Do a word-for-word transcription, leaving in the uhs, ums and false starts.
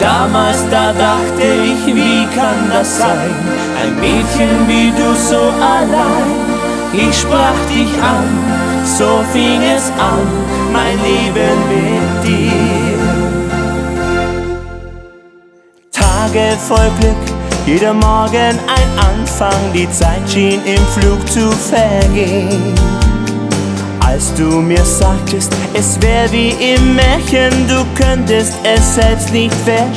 Damals, da dachte ich, wie kann das sein? Ein Mädchen wie du so allein. Ich sprach dich an, so fing es an, mein Leben mit dir. Tage voll Glück, jeder Morgen ein Anfang, die Zeit schien im Flug zu vergehen. Als du mir sagtest, es wär wie im Märchen, du könntest es selbst nicht verstehen.